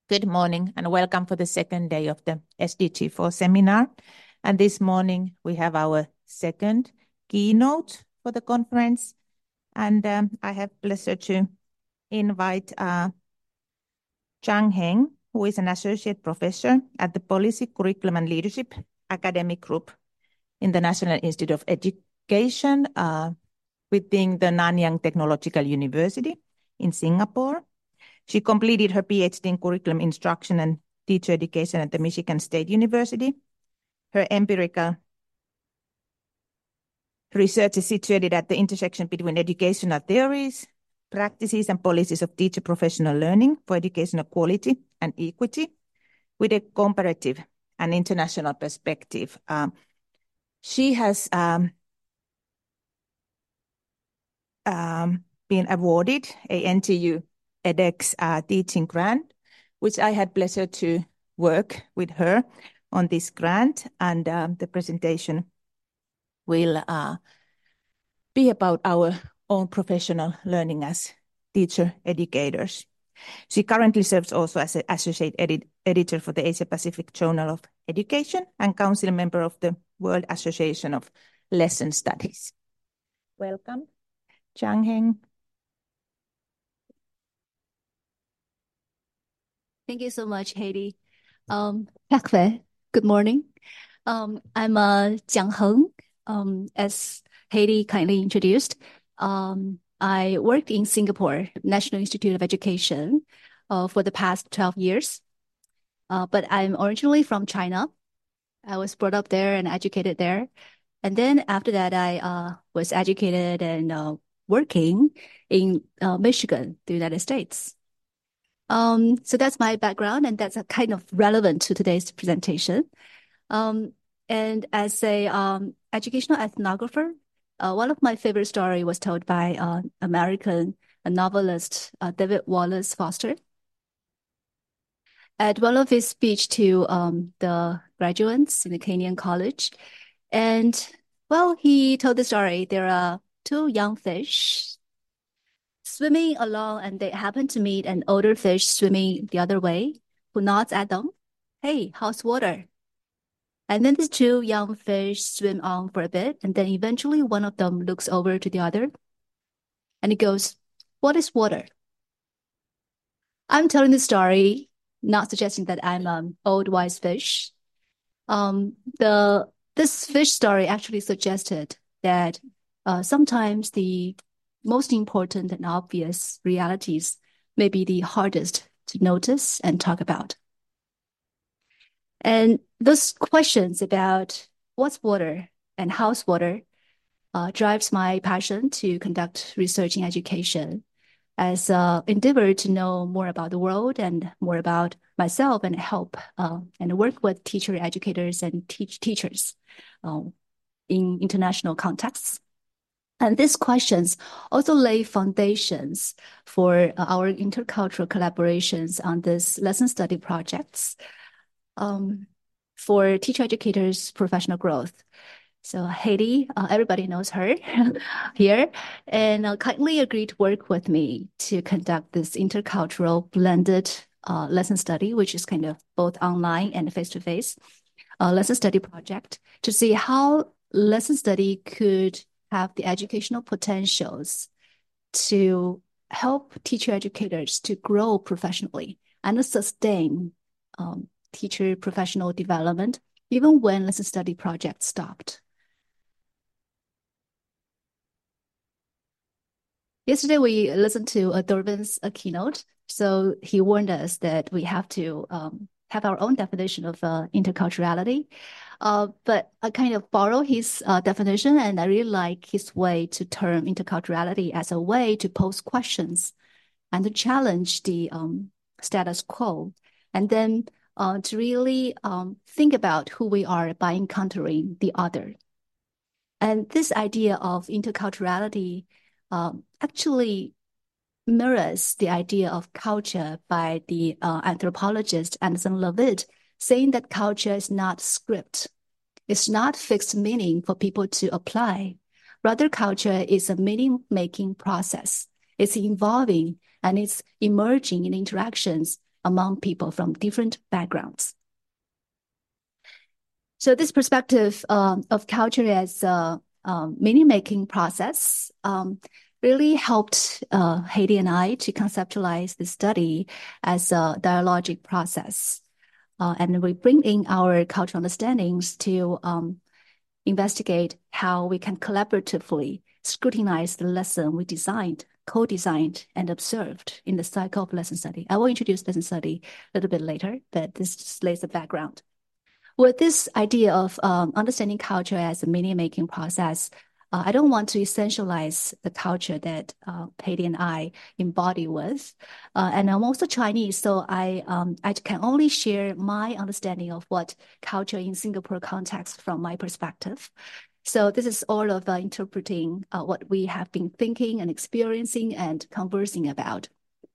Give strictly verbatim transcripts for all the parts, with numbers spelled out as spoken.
Good morning and welcome for the second day of the S D G four seminar. And this morning we have our second keynote for the conference. And um, I have pleasure to invite uh, Zhang Heng, who is an associate professor at the Policy, Curriculum and Leadership Academic Group in the National Institute of Education uh, within the Nanyang Technological University in Singapore. She completed her PhD in curriculum instruction and teacher education at the Michigan State University. Her empirical research is situated at the intersection between educational theories, practices, and policies of teacher professional learning for educational quality and equity with a comparative and international perspective. Um, she has um, um, been awarded a N T U edX uh, teaching grant, which I had pleasure to work with her on this grant, and um, the presentation will uh, be about our own professional learning as teacher educators. She currently serves also as an associate edit editor for the Asia Pacific Journal of Education and council member of the World Association of Lesson Studies. Welcome, Zhang Heng. Thank you so much, Heidi. Um, good morning. Um, I'm uh, Jiang Heng. Um, as Heidi kindly introduced, um, I worked in Singapore National Institute of Education uh, for the past twelve years. Uh, but I'm originally from China. I was brought up there and educated there. And then after that, I uh, was educated and uh, working in uh, Michigan, the United States. Um, so that's my background, and that's a kind of relevant to today's presentation. Um, and as a um, educational ethnographer, uh, one of my favorite story was told by uh, American novelist uh, David Wallace Foster at one of his speech to um, the graduates in the Kenyan college. And well, he told the story. There are two young fish swimming along, and they happen to meet an older fish swimming the other way, who nods at them. Hey, how's water? And then the two young fish swim on for a bit, and then eventually one of them looks over to the other, and he goes, what is water? I'm telling the story, not suggesting that I'm an old wise fish. Um, the this fish story actually suggested that uh, sometimes the most important and obvious realities may be the hardest to notice and talk about. And those questions about what's water and how's water uh, drives my passion to conduct research in education as an endeavor to know more about the world and more about myself and help uh, and work with teacher educators and teach teachers uh, in international contexts. And these questions also lay foundations for uh, our intercultural collaborations on these lesson study projects um, for teacher educators' professional growth. So Heidi, uh, everybody knows her here, and uh, kindly agreed to work with me to conduct this intercultural blended uh, lesson study, which is kind of both online and face-to-face uh, lesson study project, to see how lesson study could have the educational potentials to help teacher educators to grow professionally and sustain um, teacher professional development, even when lesson study projects stopped. Yesterday, we listened to uh, Dorvin's uh, keynote. So he warned us that we have to um, have our own definition of uh, interculturality. Uh, but I kind of borrow his uh, definition, and I really like his way to term interculturality as a way to pose questions and to challenge the um, status quo, and then uh, to really um, think about who we are by encountering the other. And this idea of interculturality um, actually mirrors the idea of culture by the uh, anthropologist Anderson Levitt, saying that culture is not script. It's not fixed meaning for people to apply. Rather, culture is a meaning-making process. It's evolving and it's emerging in interactions among people from different backgrounds. So this perspective um, of culture as a um, meaning-making process um, really helped uh, Heidi and I to conceptualize the study as a dialogic process. Uh, and we bring in our cultural understandings to um, investigate how we can collaboratively scrutinize the lesson we designed, co-designed, and observed in the cycle of lesson study. I will introduce lesson study a little bit later, but this just lays the background. With this idea of um, understanding culture as a meaning-making process, uh, I don't want to essentialize the culture that uh, Heidi and I embody with. Uh, and I'm also Chinese, so I um, I can only share my understanding of what culture in Singapore context from my perspective. So this is all of uh, interpreting uh, what we have been thinking and experiencing and conversing about.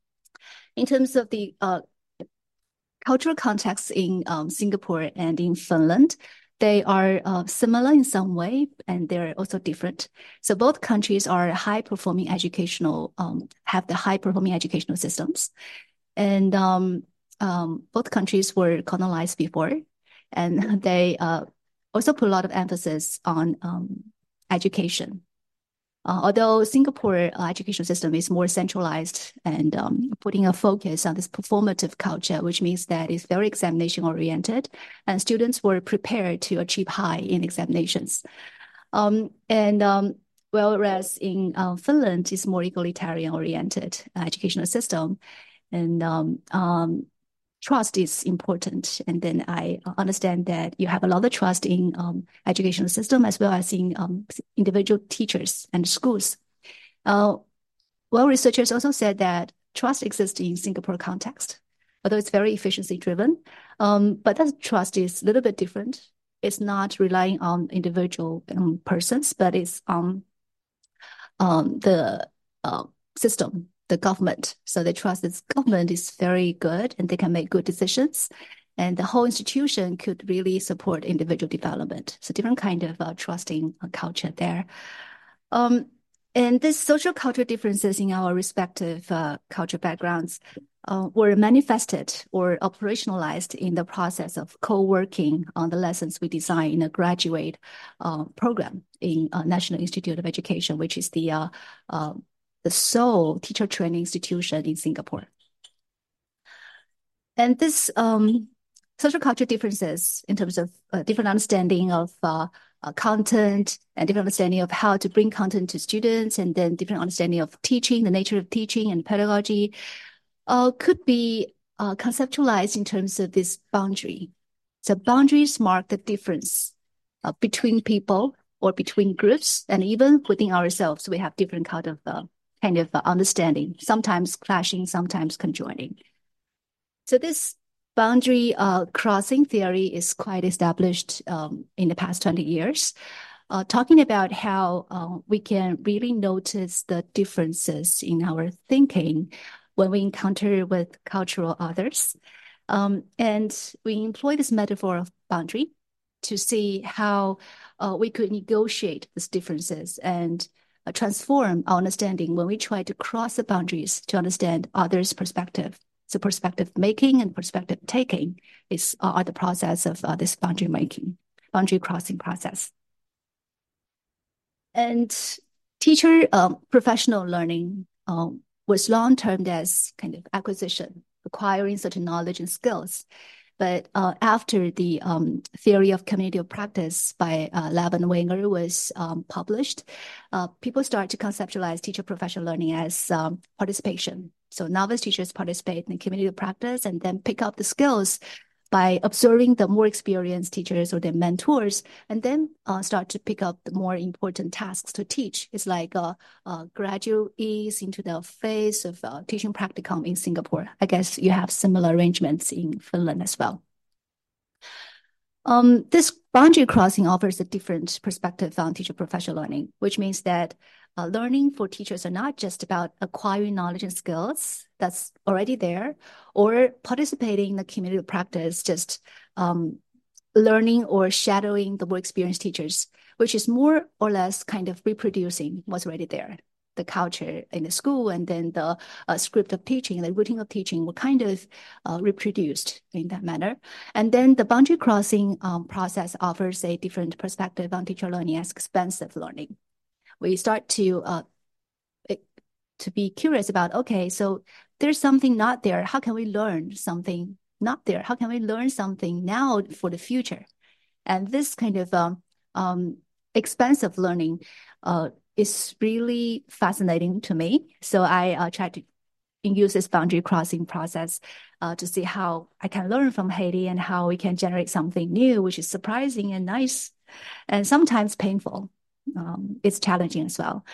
In terms of the uh, cultural contexts in um, Singapore and in Finland, they are uh, similar in some way, and they're also different. So both countries are high-performing educational, um, have the high-performing educational systems. And um, um, both countries were colonized before, and they uh, also put a lot of emphasis on um, education. Uh, although Singapore uh, education system is more centralized and um, putting a focus on this performative culture, which means that it's very examination oriented, and students were prepared to achieve high in examinations. Um, and um, whereas in uh, Finland, it's more egalitarian oriented uh, educational system, and um, um, trust is important. And then I understand that you have a lot of trust in um, educational system as well as in um, individual teachers and schools. Uh, well, researchers also said that trust exists in Singapore context, although it's very efficiency driven. Um, but that trust is a little bit different. It's not relying on individual um, persons, but it's on um, the uh, system, the government. So they trust this government is very good and they can make good decisions. And the whole institution could really support individual development. So different kind of uh, trusting uh, culture there. Um, and these social cultural differences in our respective uh, culture backgrounds uh, were manifested or operationalized in the process of co-working on the lessons we design in a graduate uh, program in uh, National Institute of Education, which is the uh, uh, the sole teacher training institution in Singapore. And this um, social cultural differences in terms of uh, different understanding of uh, uh, content and different understanding of how to bring content to students, and then different understanding of teaching, the nature of teaching and pedagogy, uh, could be uh, conceptualized in terms of this boundary. So boundaries mark the difference uh, between people or between groups, and even within ourselves, we have different kind of uh, kind of uh, understanding, sometimes clashing, sometimes conjoining. So this boundary uh, crossing theory is quite established um, in the past twenty years, uh, talking about how uh, we can really notice the differences in our thinking when we encounter with cultural others. Um, and we employ this metaphor of boundary to see how uh, we could negotiate these differences and uh, transform our understanding when we try to cross the boundaries to understand others' perspective. So perspective making and perspective taking is uh, are the process of uh, this boundary making, boundary crossing process. And teacher um, professional learning um, was long termed as kind of acquisition, acquiring certain knowledge and skills. But uh, after the um, theory of community of practice by uh, Lab and Wenger was um, published, uh, people start to conceptualize teacher professional learning as um, participation. So novice teachers participate in the community of practice and then pick up the skills by observing the more experienced teachers or their mentors, and then uh, start to pick up the more important tasks to teach. It's like a, a gradual ease into the phase of uh, teaching practicum in Singapore. I guess you have similar arrangements in Finland as well. Um, this boundary crossing offers a different perspective on teacher professional learning, which means that uh, learning for teachers are not just about acquiring knowledge and skills that's already there, or participating in the community of practice, just um, learning or shadowing the more experienced teachers, which is more or less kind of reproducing what's already there. the culture in the school, and then the uh, script of teaching, the routine of teaching were kind of uh, reproduced in that manner. And then the boundary crossing um, process offers a different perspective on teacher learning as expansive learning. We start to uh, it, to be curious about, okay, so there's something not there. How can we learn something not there? How can we learn something now for the future? And this kind of um, um, expansive learning uh, is really fascinating to me. So I uh, try to use this boundary crossing process uh, to see how I can learn from Haiti and how we can generate something new, which is surprising and nice, and sometimes painful. Um, it's challenging as well.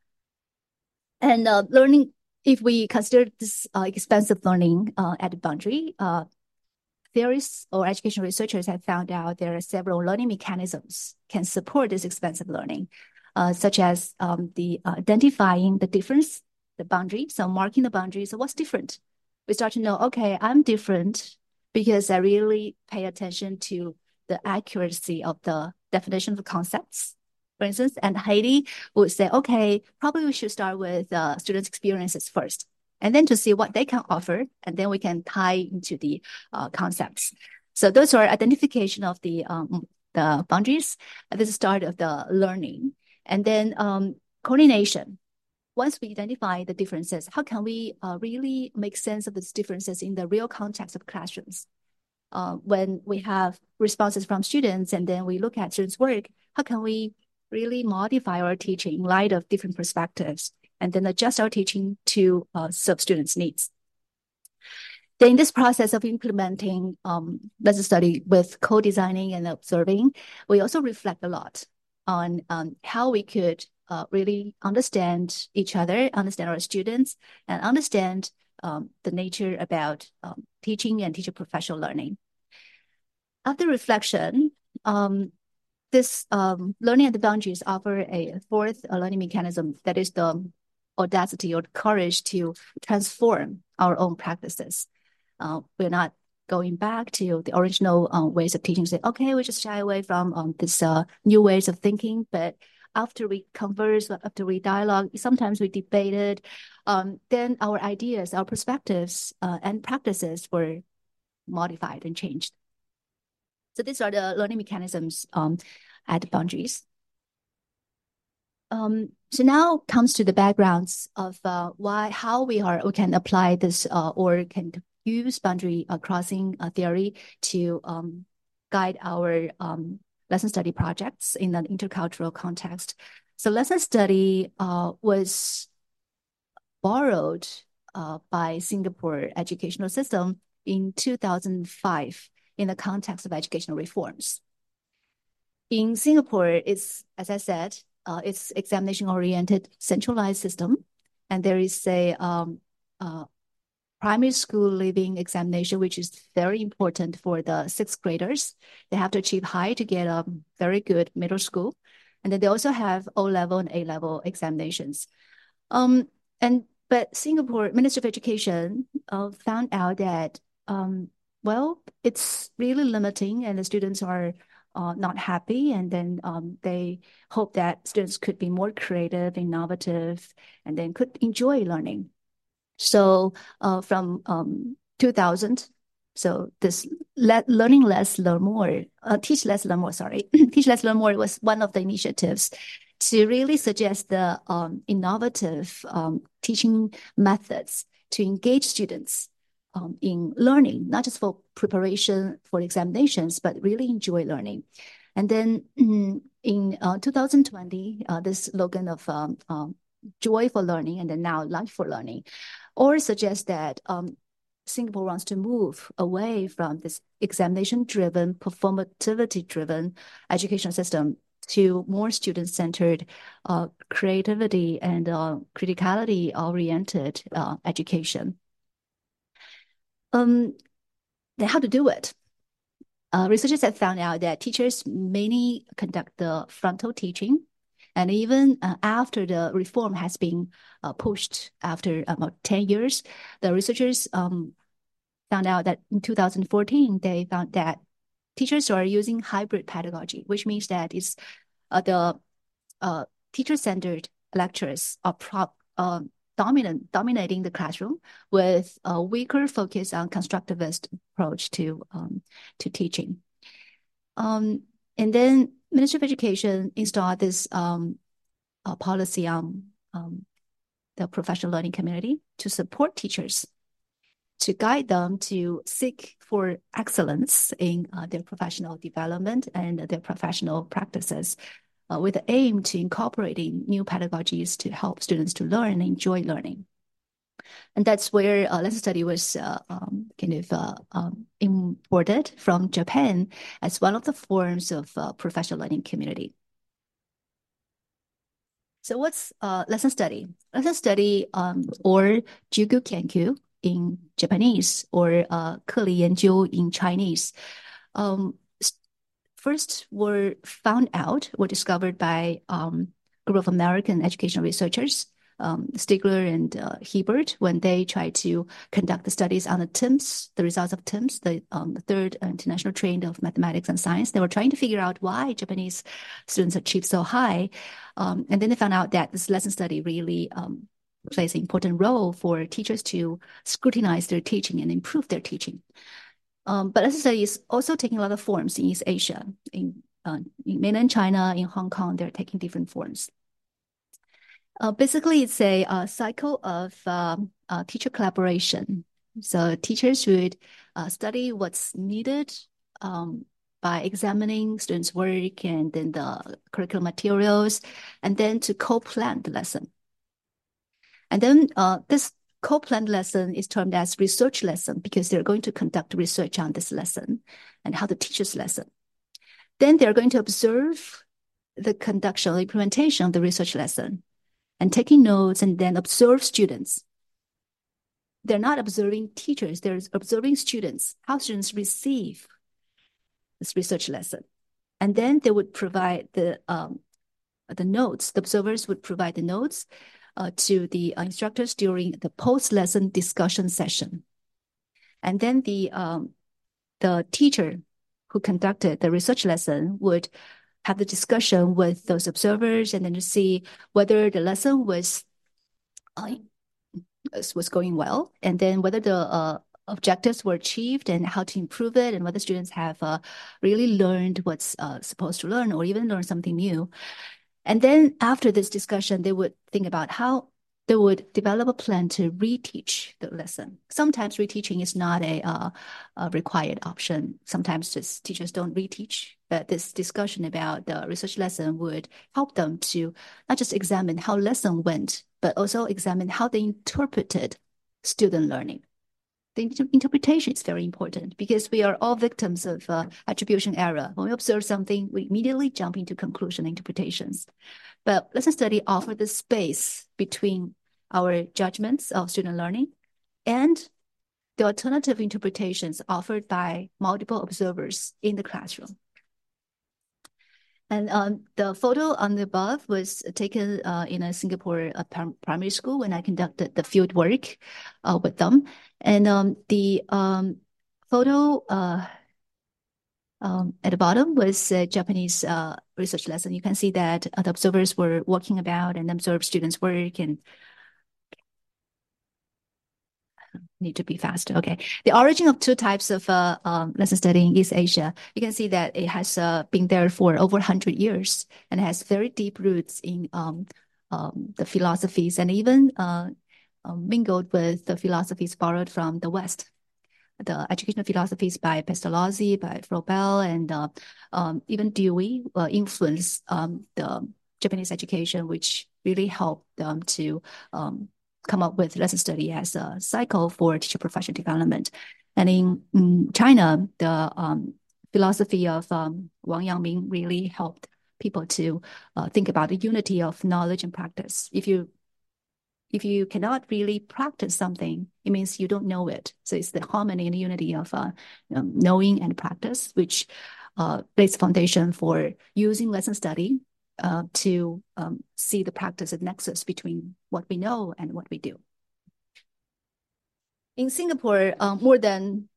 And uh, learning, if we consider this uh, expansive learning uh, at the boundary, uh, theorists or education researchers have found out there are several learning mechanisms can support this expansive learning, uh, such as um, the uh, identifying the difference, the boundary, so marking the boundary. So what's different? We start to know, okay, I'm different because I really pay attention to the accuracy of the definition of the concepts, for instance. And Haiti would say, okay, probably we should start with uh, students' experiences first, and then to see what they can offer, and then we can tie into the uh, concepts. So those are identification of the um, the boundaries at the start of the learning. And then um, coordination. Once we identify the differences, how can we uh, really make sense of these differences in the real context of classrooms? Uh, when we have responses from students and then we look at students' work, how can we really modify our teaching in light of different perspectives, and then adjust our teaching to uh, serve students' needs? Then in this process of implementing um, lesson study with co-designing and observing, we also reflect a lot on um, how we could uh, really understand each other, understand our students, and understand um, the nature about um, teaching and teacher professional learning. After reflection, um, this um, learning at the boundaries offer a fourth uh, learning mechanism, that is the audacity or the courage to transform our own practices. Uh, we're not going back to the original uh, ways of teaching, say, okay, we just shy away from um, this uh, new ways of thinking. But after we converse, after we dialogue, sometimes we debated, um, then our ideas, our perspectives, uh, and practices were modified and changed. So these are the learning mechanisms um, at the boundaries. Um, so now comes to the backgrounds of uh, why, how we are we can apply this uh, or can use boundary uh, crossing uh, theory to um, guide our um, lesson study projects in an intercultural context. So lesson study uh, was borrowed uh, by Singapore educational system in two thousand five in the context of educational reforms. In Singapore, it's, as I said, uh, it's examination-oriented centralized system, and there is a um, uh, primary school leaving examination, which is very important for the sixth graders. They have to achieve high to get a very good middle school. And then they also have O-level and A-level examinations. Um, and but Singapore Ministry of Education uh, found out that, um, well, it's really limiting and the students are uh, not happy. And then um, they hope that students could be more creative, innovative, and then could enjoy learning. So uh, from um, two thousand, so this le learning less, learn more, uh, teach less, learn more, sorry, teach less, learn more was one of the initiatives to really suggest the um, innovative um, teaching methods to engage students um, in learning, not just for preparation for examinations, but really enjoy learning. And then in uh, two thousand twenty, uh, this slogan of um, um, joy for learning and then now life for learning, or suggest that um, Singapore wants to move away from this examination-driven, performativity-driven education system to more student-centered, uh, creativity and uh, criticality-oriented uh, education. Um, then how to do it? Uh, researchers have found out that teachers mainly conduct the frontal teaching, and even uh, after the reform has been uh, pushed after about ten years, the researchers um, found out that in two thousand fourteen, they found that teachers are using hybrid pedagogy, which means that it's uh, the uh, teacher-centered lecturers are prop, uh, dominant, dominating the classroom with a weaker focus on constructivist approach to, um, to teaching. Um, and then Ministry of Education installed this um, uh, policy on um, the professional learning community to support teachers, to guide them to seek for excellence in uh, their professional development and their professional practices, uh, with the aim to incorporating new pedagogies to help students to learn and enjoy learning. And that's where uh, lesson study was uh, um, kind of uh, um, imported from Japan as one of the forms of uh, professional learning community. So what's uh, lesson study? Lesson study, um, or Jugu Kenkyu in Japanese, or uh, 课里研究 in Chinese, um, first were found out, were discovered by um, a group of American educational researchers, um, Stigler and uh, Hebert, when they tried to conduct the studies on the T I M S, the results of T I M S, the um, third international trend of mathematics and science. They were trying to figure out why Japanese students achieve so high. Um, and then they found out that this lesson study really um, plays an important role for teachers to scrutinize their teaching and improve their teaching. Um, but lesson study is also taking a lot of forms in East Asia, in, uh, in mainland China, in Hong Kong, they're taking different forms. Uh, basically, it's a, a cycle of um, uh, teacher collaboration. So teachers would uh, study what's needed um, by examining students' work and then the curriculum materials, and then to co-plan the lesson. And then uh, this co-planned lesson is termed as research lesson because they're going to conduct research on this lesson and how to teach this lesson. Then they're going to observe the conduction or implementation of the research lesson and taking notes, and then observe students. They're not observing teachers, they're observing students, how students receive this research lesson. And then they would provide the, um, the notes, the observers would provide the notes uh, to the uh, instructors during the post-lesson discussion session. And then the, um, the teacher who conducted the research lesson would have the discussion with those observers and then to see whether the lesson was uh, was going well, and then whether the uh, objectives were achieved and how to improve it, and whether students have uh, really learned what's uh, supposed to learn or even learn something new. And then after this discussion, they would think about how they would develop a plan to reteach the lesson. Sometimes reteaching is not a, uh, a required option. Sometimes just teachers don't reteach, but this discussion about the research lesson would help them to not just examine how lesson went, but also examine how they interpreted student learning. The inter interpretation is very important because we are all victims of uh, attribution error. When we observe something, we immediately jump into conclusion interpretations. But lesson study offers the space between our judgments of student learning and the alternative interpretations offered by multiple observers in the classroom. And um, the photo on the above was taken uh, in a Singapore uh, primary school when I conducted the field work uh, with them. And um, the um, photo uh, um, at the bottom was a Japanese uh, research lesson. You can see that uh, the observers were walking about and observed students' work and need to be faster. Okay. The origin of two types of uh, um, lesson study in East Asia, you can see that it has uh, been there for over one hundred years and has very deep roots in um, um, the philosophies and even uh, um, mingled with the philosophies borrowed from the West. The educational philosophies by Pestalozzi, by Froebel, and uh, um, even Dewey uh, influenced um, the Japanese education, which really helped them to um, come up with lesson study as a cycle for teacher professional development. And in, in China, the um, philosophy of um, Wang Yangming really helped people to uh, think about the unity of knowledge and practice. If you if you cannot really practice something, it means you don't know it. So it's the harmony and the unity of uh, um, knowing and practice, which uh, lays the foundation for using lesson study Uh, to um, see the practice and nexus between what we know and what we do. In Singapore, uh, more than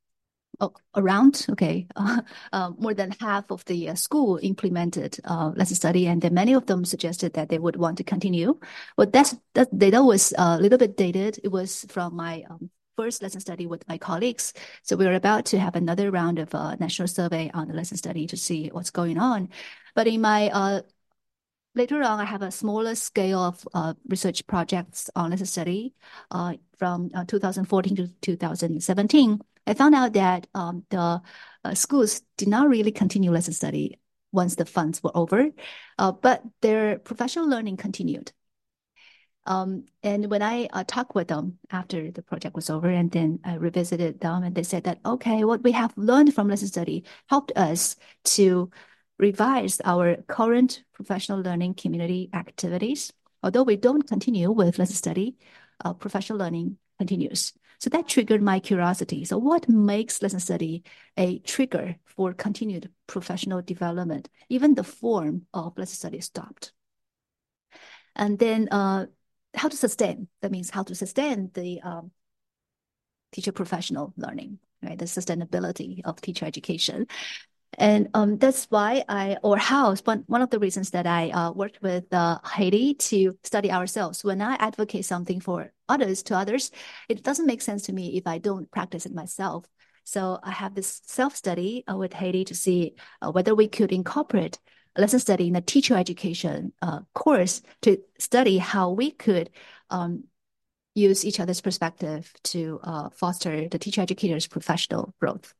Oh, around, okay, uh, uh, more than half of the uh, school implemented uh, lesson study, and then many of them suggested that they would want to continue. Well, that's, that data was a little bit dated. It was from my um, first lesson study with my colleagues. So we were about to have another round of uh, national survey on the lesson study to see what's going on. But in my uh, later on, I have a smaller scale of uh, research projects on lesson study uh, from uh, two thousand fourteen to two thousand seventeen. I found out that um, the uh, schools did not really continue lesson study once the funds were over, uh, but their professional learning continued. Um, and when I uh, talked with them after the project was over, and then I revisited them, and they said that, okay, what we have learned from lesson study helped us to revise our current professional learning community activities. Although we don't continue with lesson study, uh, professional learning continues. So that triggered my curiosity. So what makes lesson study a trigger for continued professional development? Even the form of lesson study stopped. And then uh, how to sustain, that means how to sustain the um, teacher professional learning, right? The sustainability of teacher education. And um, that's why I, or how, one, one of the reasons that I uh, worked with uh, Heidi to study ourselves. When I advocate something for others, to others, it doesn't make sense to me if I don't practice it myself. So I have this self-study uh, with Heidi to see uh, whether we could incorporate a lesson study in a teacher education uh, course to study how we could um, use each other's perspective to uh, foster the teacher educator's professional growth.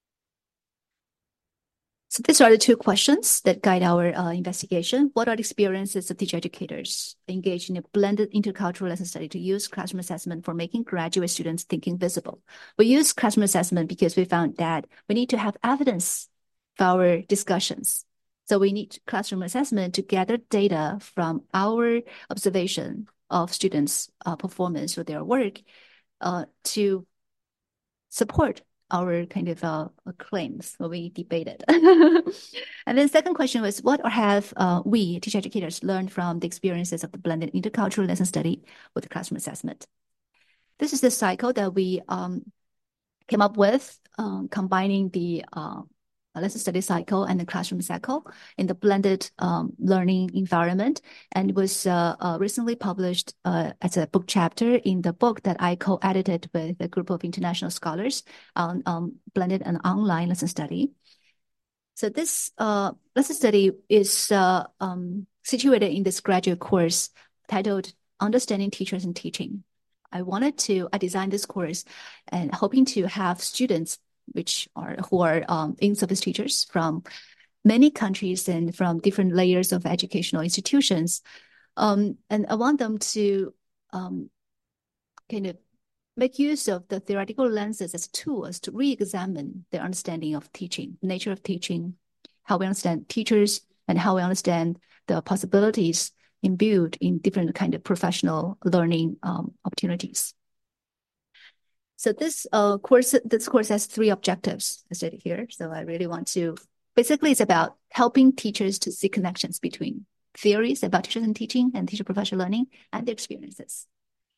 So these are the two questions that guide our uh, investigation. What are the experiences of teacher educators engaged in a blended intercultural lesson study to use classroom assessment for making graduate students thinking visible? We use classroom assessment because we found that we need to have evidence for our discussions. So we need classroom assessment to gather data from our observation of students' uh, performance with their work uh, to support our kind of uh, claims when we debated. And then second question was, what or have uh, we, teacher educators, learned from the experiences of the blended intercultural lesson study with classroom assessment? This is the cycle that we um, came up with, um, combining the uh, lesson study cycle and the classroom cycle in the blended um, learning environment, and it was uh, uh, recently published uh, as a book chapter in the book that I co-edited with a group of international scholars on um, blended and online lesson study. So this uh, lesson study is uh, um, situated in this graduate course titled Understanding Teachers and Teaching. I wanted to, I designed this course and hoping to have students which are, who are um, in-service teachers from many countries and from different layers of educational institutions. Um, and I want them to um, kind of make use of the theoretical lenses as tools to re-examine their understanding of teaching, nature of teaching, how we understand teachers, and how we understand the possibilities imbued in different kind of professional learning um, opportunities. So this uh, course, this course has three objectives, as stated here. So I really want to, basically it's about helping teachers to see connections between theories about teachers and teaching and teacher professional learning and their experiences.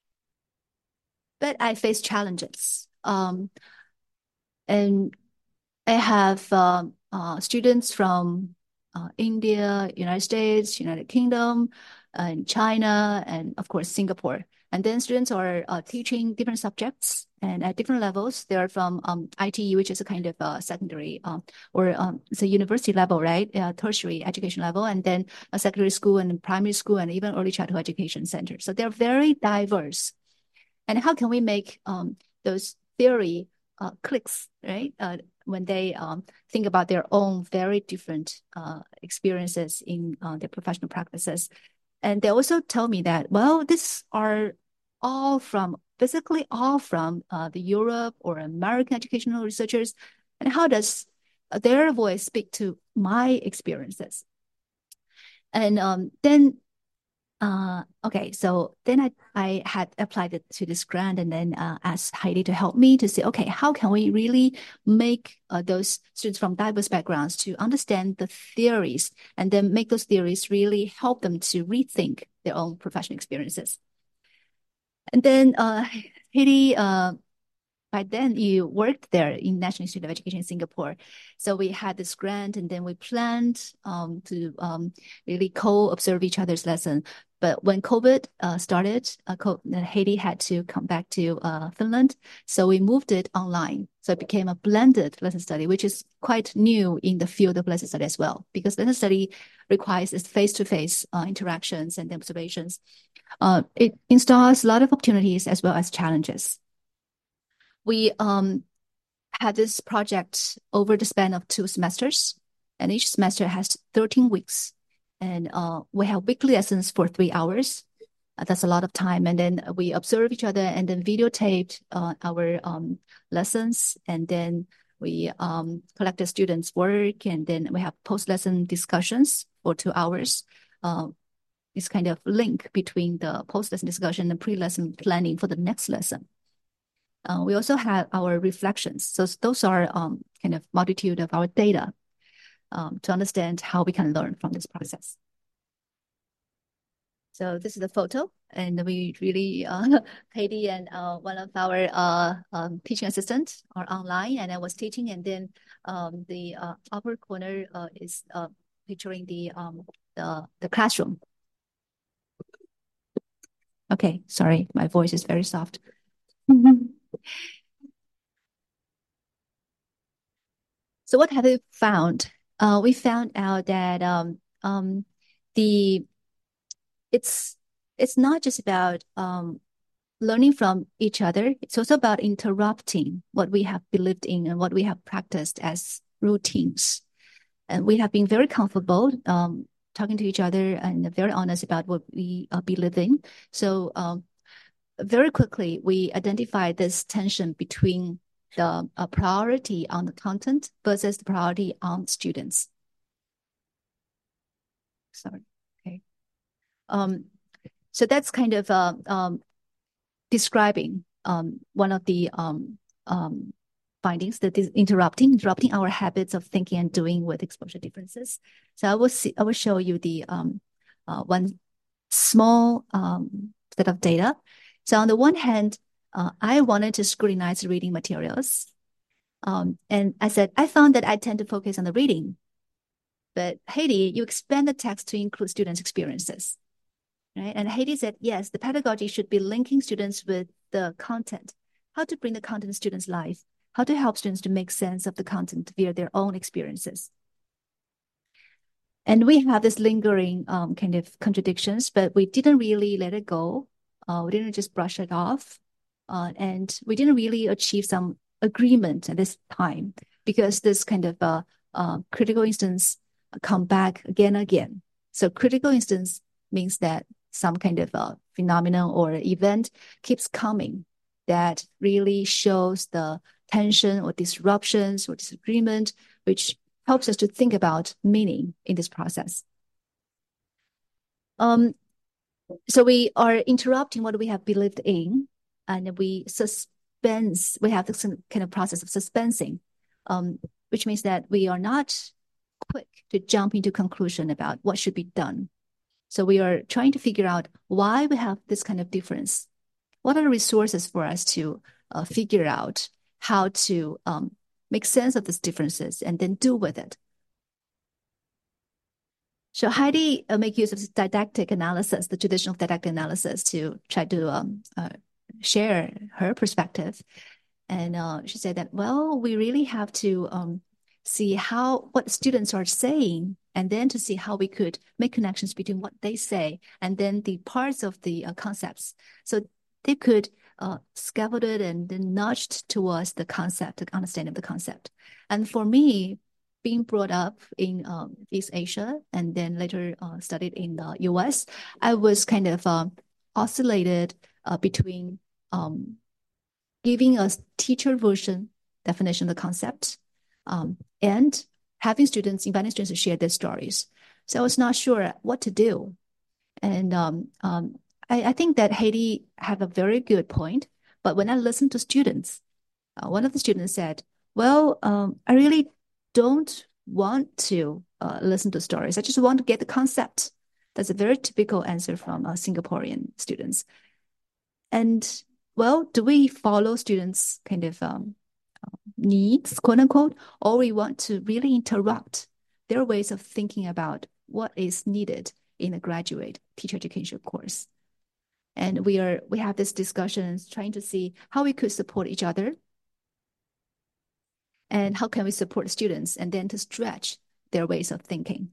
But I face challenges. Um, and I have uh, uh, students from uh, India, United States, United Kingdom, and China, and of course, Singapore. And then students are uh, teaching different subjects and at different levels. They're from um, I T E, which is a kind of uh, secondary um, or um, it's a university level, right? Uh, tertiary education level, and then a secondary school and primary school and even early childhood education center. So they're very diverse. And how can we make um, those theory uh, clicks, right? Uh, when they um, think about their own very different uh, experiences in uh, their professional practices. And they also tell me that, well, these are all from, basically all from uh, the Europe or American educational researchers. And how does their voice speak to my experiences? And um, then Uh, okay, so then I, I had applied it to this grant and then uh, asked Heidi to help me to say, okay, how can we really make uh, those students from diverse backgrounds to understand the theories and then make those theories really help them to rethink their own professional experiences. And then uh, Heidi uh, by then you worked there in National Institute of Education in Singapore. So we had this grant, and then we planned um, to um, really co-observe each other's lesson. But when COVID uh, started, uh, Heidi had to come back to uh, Finland. So we moved it online. So it became a blended lesson study, which is quite new in the field of lesson study as well, because lesson study requires this face-to-face uh, interactions and observations. Uh, it installs a lot of opportunities as well as challenges. We um, had this project over the span of two semesters, and each semester has thirteen weeks. And uh, we have weekly lessons for three hours. Uh, that's a lot of time. And then we observe each other and then videotaped uh, our um, lessons. And then we um, collect the students' work, and then we have post-lesson discussions for two hours. Uh, it's kind of link between the post-lesson discussion and pre-lesson planning for the next lesson. Uh, we also have our reflections. So those are um, kind of multitude of our data um, to understand how we can learn from this process. So this is the photo, and we really, uh, Heidi and uh, one of our uh, um, teaching assistants are online, and I was teaching, and then um, the uh, upper corner uh, is uh, picturing the, um, the, the classroom. Okay, sorry, my voice is very soft. So what have we found? Uh, we found out that um, um, the it's it's not just about um, learning from each other. It's also about interrupting what we have believed in and what we have practiced as routines. And we have been very comfortable um, talking to each other and very honest about what we uh, believe in. So um, very quickly, we identified this tension between the uh, priority on the content versus the priority on students. Sorry. Okay. Um, so that's kind of uh, um, describing um, one of the um, um, findings, that is interrupting, interrupting our habits of thinking and doing with exposure differences. So I will see, I will show you the um, uh, one small um, set of data. So on the one hand, uh, I wanted to scrutinize reading materials. Um, and I said, I found that I tend to focus on the reading. But Heidi, you expand the text to include students' experiences, right? And Heidi said, yes, the pedagogy should be linking students with the content, how to bring the content to students' life, how to help students to make sense of the content via their own experiences. And we have this lingering um, kind of contradictions, but we didn't really let it go. Uh, we didn't just brush it off. Uh, and we didn't really achieve some agreement at this time, because this kind of uh, uh, critical instance come back again and again. So critical instance means that some kind of uh, phenomenon or event keeps coming that really shows the tension or disruptions or disagreement, which helps us to think about meaning in this process. Um, so we are interrupting what we have believed in, and we suspense, we have this kind of process of suspensing, um, which means that we are not quick to jump into conclusion about what should be done. So we are trying to figure out why we have this kind of difference. What are the resources for us to uh, figure out how to um, make sense of these differences and then do with it? So Heidi uh, make use of didactic analysis, the traditional didactic analysis, to try to um, uh, share her perspective. And uh, she said that, well, we really have to um, see how what students are saying, and then to see how we could make connections between what they say and then the parts of the uh, concepts. So they could uh, scaffold it and then nudged towards the concept, the understanding of the concept. And for me, being brought up in um, East Asia and then later uh, studied in the U S, I was kind of uh, oscillated uh, between um, giving a teacher version definition of the concept um, and having students, inviting students to share their stories. So I was not sure what to do. And um, um, I, I think that Heidi have a very good point. But when I listened to students, uh, one of the students said, well, um, I really don't want to uh, listen to stories. I just want to get the concept. That's a very typical answer from uh, Singaporean students. And well, do we follow students' kind of um, needs, quote unquote, or we want to really interrupt their ways of thinking about what is needed in a graduate teacher education course? And we are we have these discussions trying to see how we could support each other and how can we support students, and then to stretch their ways of thinking.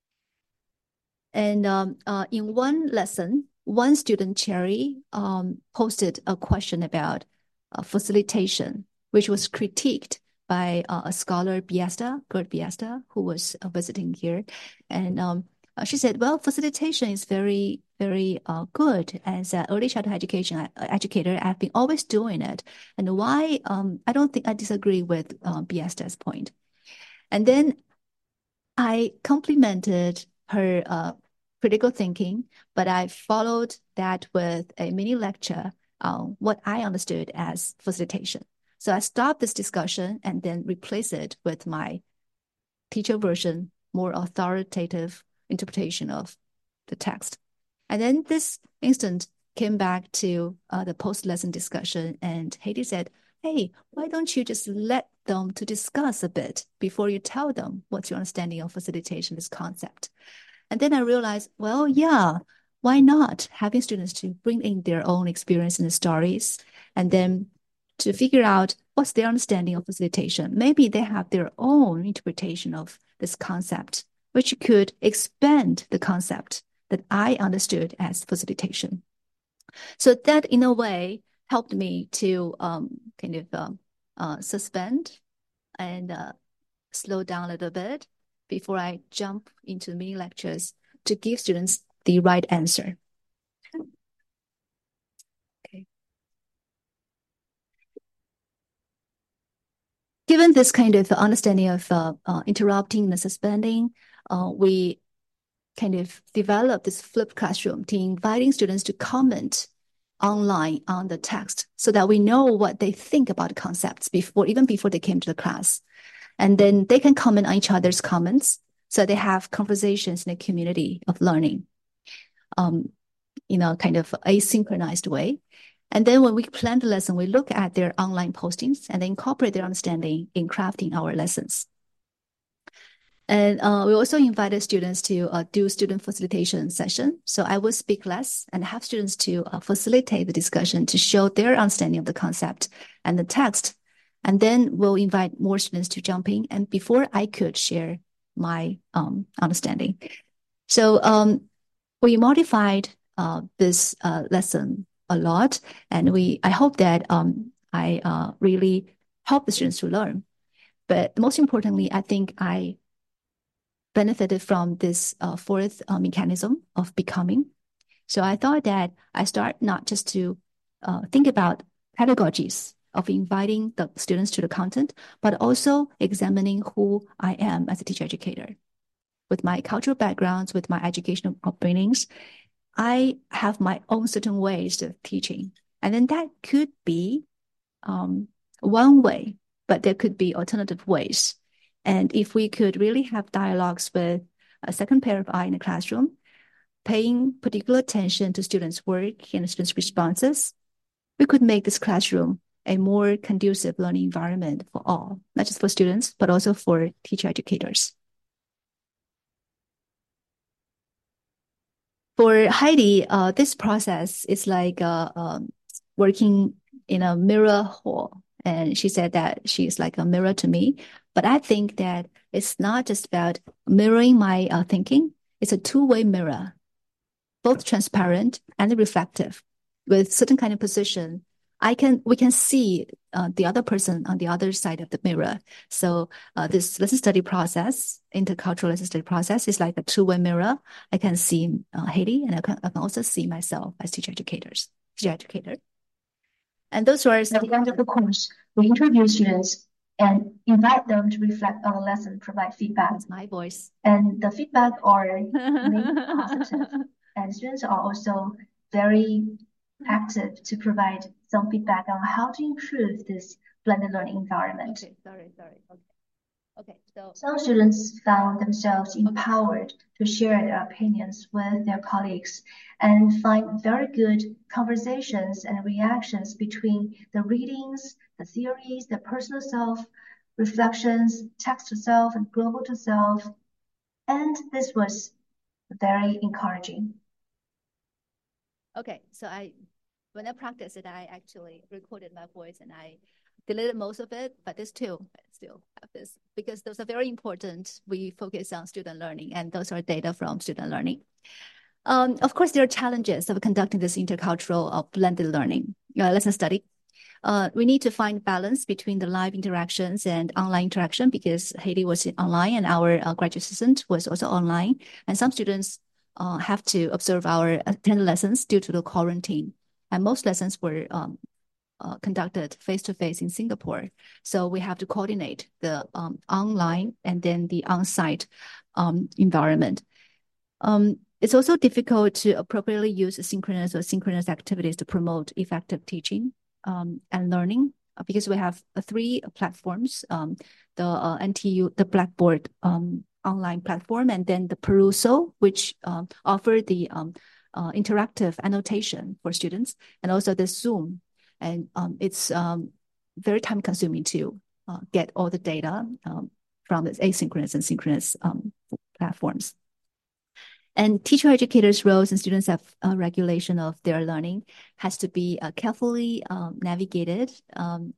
And um, uh, in one lesson, one student, Cherry, um, posted a question about uh, facilitation, which was critiqued by uh, a scholar, Biesta, Gert Biesta, who was uh, visiting here. And um, uh, she said, well, facilitation is very, very uh, good. As an early childhood education uh, educator, I've been always doing it. And why? Um, I don't think I disagree with uh, Biesta's point. And then I complimented her uh, critical thinking, but I followed that with a mini lecture on what I understood as facilitation. So I stopped this discussion and then replaced it with my teacher version, more authoritative interpretation of the text. And then this instant came back to uh, the post-lesson discussion, and Heidi said, hey, why don't you just let them to discuss a bit before you tell them what's your understanding of facilitation, this concept? And then I realized, well, yeah, why not having students to bring in their own experience and stories, and then to figure out what's their understanding of facilitation. Maybe they have their own interpretation of this concept, which could expand the concept that I understood as facilitation. So that, in a way, helped me to um, kind of um, uh, suspend and uh, slow down a little bit before I jump into mini lectures to give students the right answer. Okay. Given this kind of understanding of uh, uh, interrupting and suspending, uh, we kind of developed this flipped classroom to inviting students to comment online on the text so that we know what they think about the concepts before, even before they came to the class. And then they can comment on each other's comments, so they have conversations in a community of learning, um, in a kind of asynchronized way. And then when we plan the lesson, we look at their online postings and incorporate their understanding in crafting our lessons. And uh, we also invited students to uh, do student facilitation session. So I would speak less and have students to uh, facilitate the discussion to show their understanding of the concept and the text. And then we'll invite more students to jump in, and before I could share my um, understanding. So um, we modified uh, this uh, lesson a lot, and we I hope that um, I uh, really help the students to learn. But most importantly, I think I benefited from this uh, fourth uh, mechanism of becoming. So I thought that I start not just to uh, think about pedagogies of inviting the students to the content, but also examining who I am as a teacher educator. With my cultural backgrounds, with my educational upbringings, I have my own certain ways of teaching. And then that could be um, one way, but there could be alternative ways. And if we could really have dialogues with a second pair of eyes in the classroom, paying particular attention to students' work and students' responses, we could make this classroom a more conducive learning environment for all, not just for students, but also for teacher educators. For Heidi, uh, this process is like uh, um, working in a mirror hall. And she said that she's like a mirror to me. But I think that it's not just about mirroring my uh, thinking. It's a two-way mirror, both transparent and reflective. With certain kind of position, I can we can see uh, the other person on the other side of the mirror. So uh, this lesson study process, intercultural lesson study process, is like a two-way mirror. I can see uh, Heidi, and I can, I can also see myself as teacher educators, teacher educator. And those were at the end of the course, we interview students and invite them to reflect on the lesson, provide feedback. That's my voice. And the feedback are mainly positive. And students are also very active to provide some feedback on how to improve this blended learning environment. Okay, sorry, sorry. Okay. Okay, so some students found themselves empowered to share their opinions with their colleagues and find very good conversations and reactions between the readings, the theories, the personal self, reflections, text to self, and global to self. And this was very encouraging. Okay, so I, when I practiced it, I actually recorded my voice and I deleted most of it, but this too, I still have this because those are very important. We focus on student learning and those are data from student learning. Um, of course, there are challenges of conducting this intercultural uh, blended learning, uh, lesson study. Uh, we need to find balance between the live interactions and online interaction because Haiti was online and our uh, graduate assistant was also online. And some students uh, have to observe our attended lessons due to the quarantine. And most lessons were um, uh, conducted face-to-face in Singapore. So we have to coordinate the um, online and then the on-site um, environment. Um, it's also difficult to appropriately use synchronous or synchronous activities to promote effective teaching um, and learning uh, because we have uh, three platforms, um, the uh, N T U, the Blackboard um, online platform, and then the Peruso, which um, offer the um, uh, interactive annotation for students, and also the Zoom. And um, it's um, very time consuming to uh, get all the data um, from the asynchronous and synchronous um, platforms. And teacher educators' roles and students' have uh, regulation of their learning has to be uh, carefully um, navigated. Um,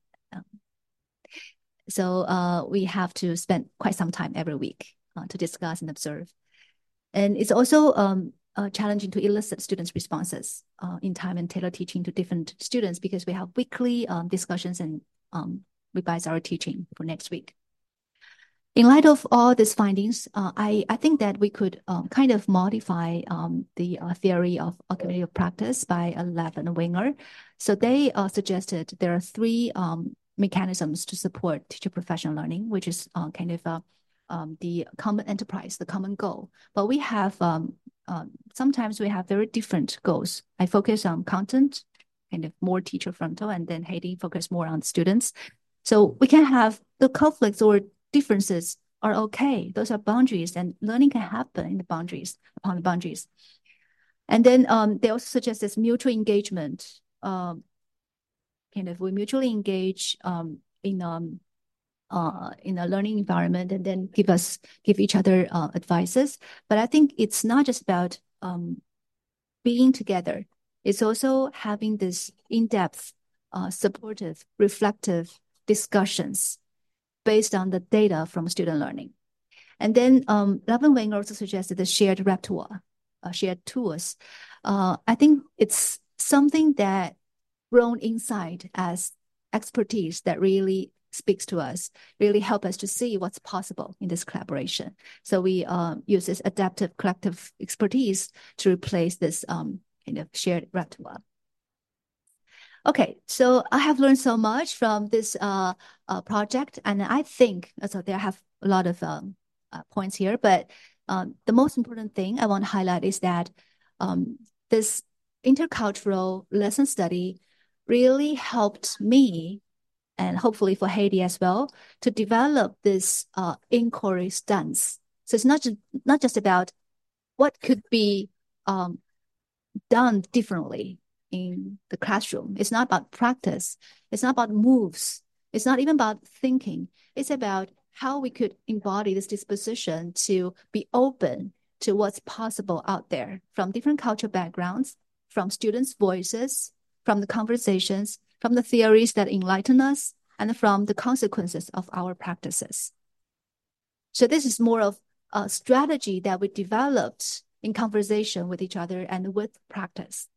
so uh, we have to spend quite some time every week uh, to discuss and observe. And it's also um, uh, challenging to elicit students' responses uh, in time and tailor teaching to different students because we have weekly um, discussions and um, revise our teaching for next week. In light of all these findings, uh, I, I think that we could um, kind of modify um, the uh, theory of cognitive practice by uh, Lev and Wenger. So they uh, suggested there are three um, mechanisms to support teacher professional learning, which is uh, kind of uh, um, the common enterprise, the common goal. But we have, um, uh, sometimes we have very different goals. I focus on content, kind of more teacher frontal, and then Haiti focus more on students. So we can have the conflicts or differences are okay. Those are boundaries and learning can happen in the boundaries, upon the boundaries. And then um, they also suggest this mutual engagement. Um, kind of we mutually engage um, in um, uh, in a learning environment and then give us, give each other uh, advices. But I think it's not just about um, being together. It's also having this in-depth, uh, supportive, reflective discussions based on the data from student learning. And then um, Lev and Wenger also suggested the shared repertoire, uh, shared tools. Uh, I think it's something that grown inside as expertise that really speaks to us, really help us to see what's possible in this collaboration. So we uh, use this adaptive collective expertise to replace this um, kind of shared repertoire. Okay, so I have learned so much from this uh, uh, project, and I think, so there I have a lot of um, uh, points here, but um, the most important thing I want to highlight is that um, this intercultural lesson study really helped me, and hopefully for Haiti as well, to develop this uh, inquiry stance. So it's not just, not just about what could be um, done differently in the classroom. It's not about practice. It's not about moves. It's not even about thinking. It's about how we could embody this disposition to be open to what's possible out there from different cultural backgrounds, from students' voices, from the conversations, from the theories that enlighten us, and from the consequences of our practices. So this is more of a strategy that we developed in conversation with each other and with practice.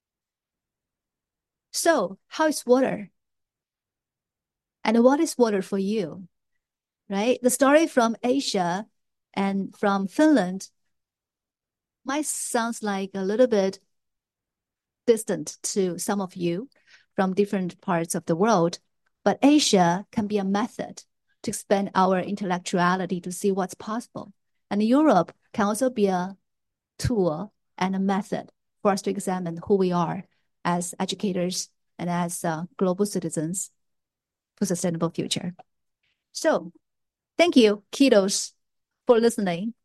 So how is water? And what is water for you? Right? The story from Asia and from Finland might sound like a little bit distant to some of you from different parts of the world, but Asia can be a method to expand our intellectuality to see what's possible. And Europe can also be a tool and a method for us to examine who we are as educators and as uh, global citizens for sustainable future. So Thank you, kiddos, for listening.